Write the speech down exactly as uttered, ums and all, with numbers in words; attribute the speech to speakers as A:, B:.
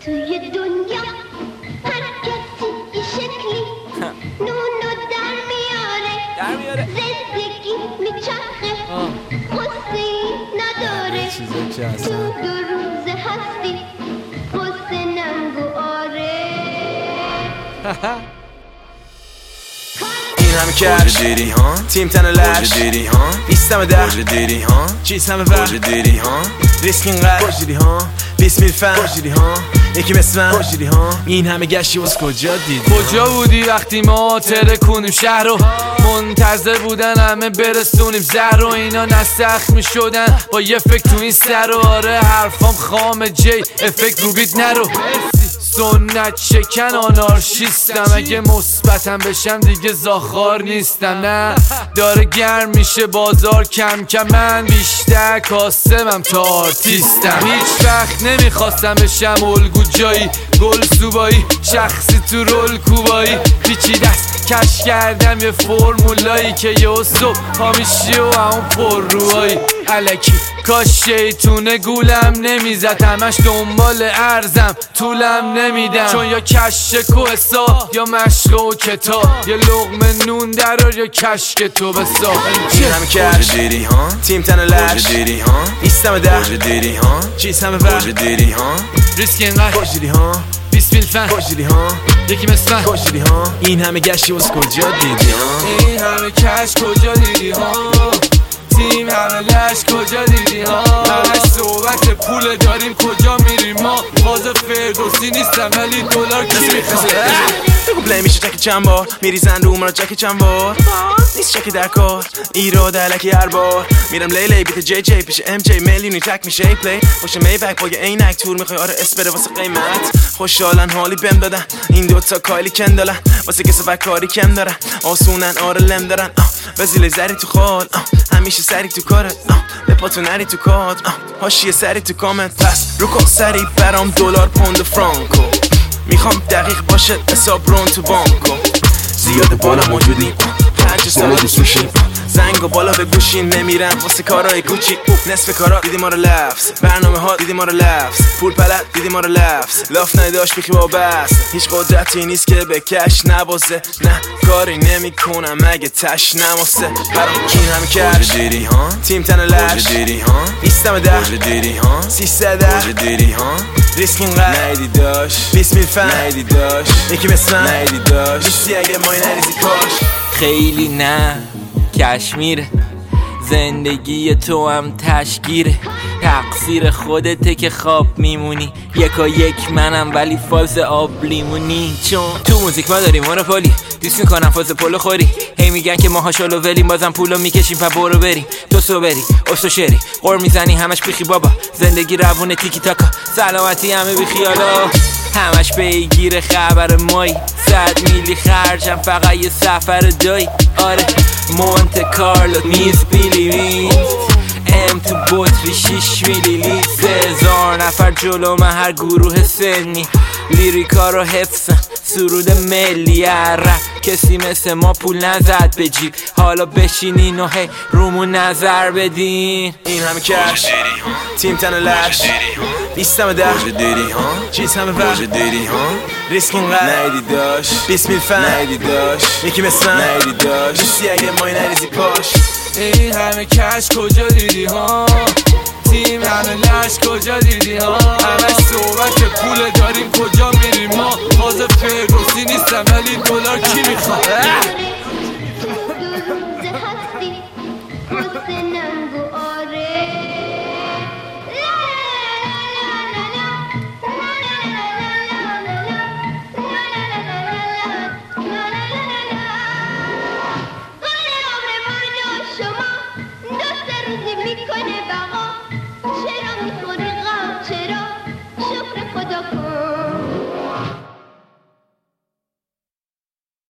A: توی دنیا هر کسی یه شکلی نونو در میاره
B: در میاره
A: زندگی میچرخه قصه نداره تو دو روز هستی قصه ننگو آره
C: این همه کش دیدی ها تیم تن لش دیدی ها نیستم ده دیدی ها چیز همه وقت دیدی ها ریسک اینقدر دیدی ها بیس میل فن دیدی ها یکی مثل من دیدی ها این همه گشتی واسه کجا دیدی
B: کجا بودی وقتی ما ترکونیم شهر رو منتظر بودن همه برسونیم زهر رو اینا نسخ می شدن با یه فکر تو این سر و آره حرفام خام جی افکت رو بیت نرو سنت شکن آنارشیستم اگه مثبتم بشم دیگه زاخار نیستم نه داره گرم میشه بازار کم کم من بیشتر کاسمم تا آرتیستم هیچ وقت نمیخواستم بشم الگو جایی گل سوبایی شخصی تو رول کوبایی پیچیده است کش کردم یه فرمولایی که یه صبح هامیشی و همون پر روهایی الکی کاش شیطونه گولم نمیزد همش دنبال ارزم طولم نمیدم چون یا کش کوهسا یا مشق و کتاب یا لقمه نون درار یا کشک تو بسا
C: این همه کش دیدی ها تیم تن لش دیدی ها نیستم ده دیدی ها چیز همه وقت دیدی ها
B: ریسک اینقدر
C: دیدی ها بیس میل فن
B: دیدی ها یکی مثل من
C: دیدی ها این همه گشتی واسه کجا دیدی ها
B: این همه کش کجا دیدی ها تیم همه لش کجا دیدی ها همش صحبت پول داریم کجا میریم ما باز فردوسی نیستم ولی دلار کی میخواد
C: بگو پلی میشه چک چند بار میریزن رو مرا چک چند بار نیست چک در کار ایراد علکی هر بار میرم لیلی بیت جی جی پیش ام جی میلیونی تک میشه ای پلی باشه می بک با یه عینک تور میخوای آره اسپره واسه قیمت خوشحالن حالی بهم دادن این دوتا کایلی کندالن واسه کسب کاری کم دارن آسونن آره لم دارن وزیل زری تو خال همیشه سری تو کارت به پاتو نری تو کاد هاشیه سری تو کامنت پس رو کن سری برام دلار پوند فرانکو میخوام دقیق باشه حساب رون تو بانکو زیاد بالا موجودی پنج سال دوست میشیم زنگ و بالا به گوشین نمیرم واسه کارهای کوچیک نصف کارا دیدی ما رو لفظ برنامه ها دیدی ما رو لفظ پول پلد دیدی ما رو لفظ لاف نداشت بیخی با بس هیچ قدرتی نیست که به کش نبازه نه کاری نمی کنم مگه تش نماسه برام کین همه کش دیدی ها تیم تن لش دیدی ها نیستم ده دیدی ها سیصد دیدی ها ریسک اینقدر نیدی داشت بیس میل فن نیدی داشت یکی مثل من نیدی داشت نیستی اگه مای نریزی کاش
D: خیلی نه کشمیره زندگی تو هم تشگیره تقصیر خودته که خواب میمونی یکا یک منم ولی فاز آب لیمونی چون تو موزیک ما داریم مونوپولی دوست میکنم فاز پولو خوری هی میگن که ماها شلو ولیم بازم پولو میکشیم پا برو بریم تو سو بری استو شری قر میزنی همش بیخی بابا زندگی روونه تیکی تاکا سلامتی همه بیخیالا همش پیگیر خبر مایی صد میلی خرجم فقط یه سفر دایی آره مونت کارلو میز بیلی وینت ام تو بطری شیش میلی لیت سه هزار نفر جلو من هر گروه سنی لیریکا رو حفظم سرود ملی رپ کسی مثل ما پول نزد به جیب حالا بشینین و هی رومون نظر بدین
C: این همه کش تیم تن لش نیستم ده دیدی ها چیز همه وقت دیدی ها ریسک اینقدر نیدی داشت بیس میل فن نیدی داشت یکی مثل من نیدی داشت نیستی اگه مای نریزی پاش
B: این همه کش کجا دیدی ها تیم همه لش کجا دیدی ها همش صحبت پول داریم کجا میریم ما باز فردوسی نیستم ولی دلار کی میخواد
A: میکنه بقا چرا میخوری غم چرا شکر خدا کن